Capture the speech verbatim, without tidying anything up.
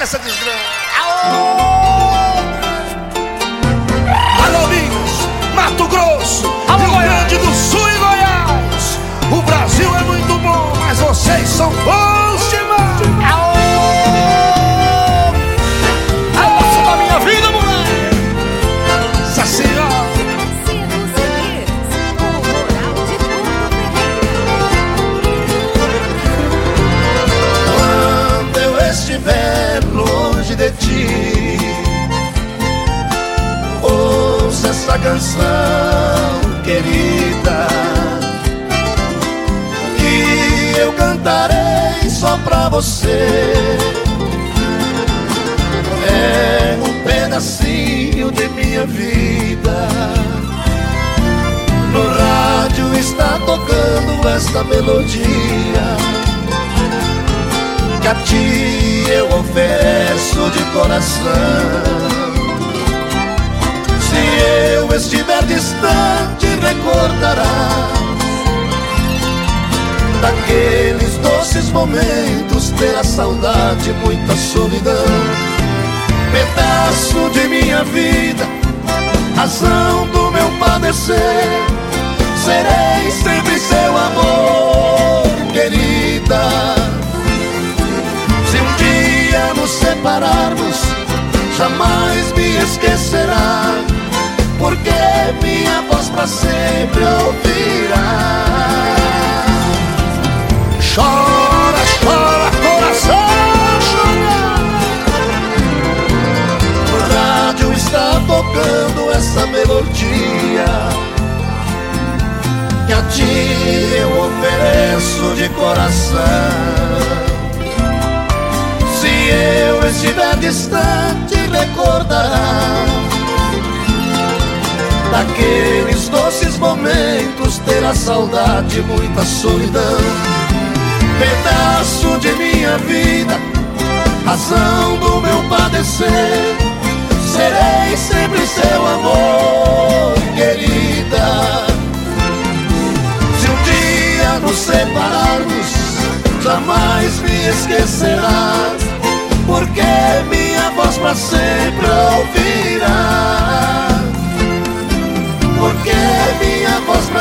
essa desgraça. Alô, Minas, Mato Grosso, Rio Grande do Sul e Goiás. O Brasil é muito bom, mas vocês são bons demais. Aô, da minha vida, moleque. Essa senhora. Quando eu estiver longe de ti, ouça essa canção, querida, que eu cantarei só pra você. É um pedacinho de minha vida. No rádio está tocando esta melodia que a ti eu ofereço de coração. Se eu estiver distante, recordarás daqueles doces momentos, terá saudade, muita solidão. Pedaço de minha vida, razão do meu padecer, serei sempre seu amor, querida. Se um dia nos separarmos, jamais me esquecerá, porque minha voz pra sempre ouvirá. Chora, chora, coração, chora. O rádio está tocando essa melodia que a ti eu ofereço de coração. Se eu estiver distante, recordará daqueles doces momentos, terá saudade, muita solidão. Pedaço de minha vida, razão do meu padecer, serei sempre seu amor, querida. Se um dia nos separarmos, jamais me esquecerás, porque minha voz pra sempre ouvirá. Porque minha voz